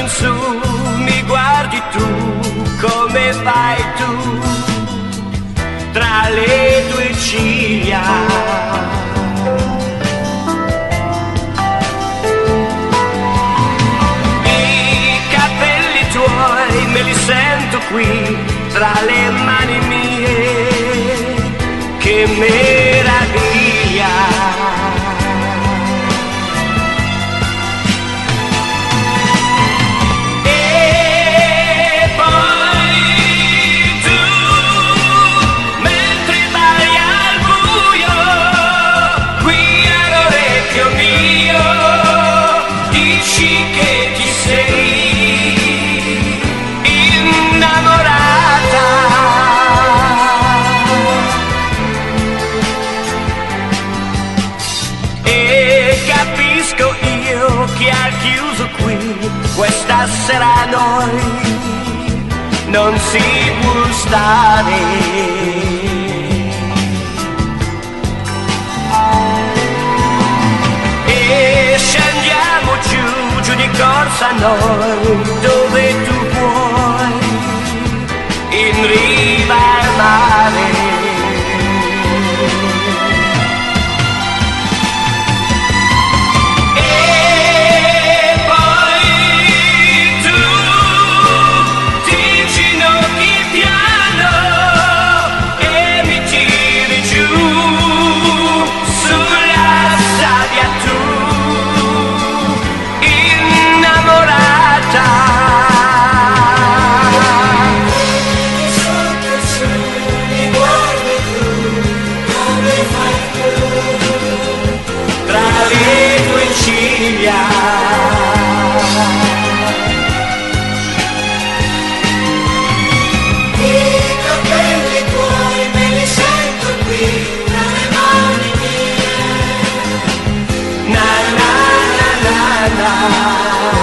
in su, mi guardi tu, come fai tu, tra le tue ciglia. Me li sento qui tra le mani mie, che meraviglia. E poi tu, mentre balli al buio, qui all'orecchio mio, dici che ti sei che ha chiuso qui questa sera a noi non si può stare. E scendiamo giù, giù di corsa noi, dove tu vuoi, in riva al mare. Na na na na na.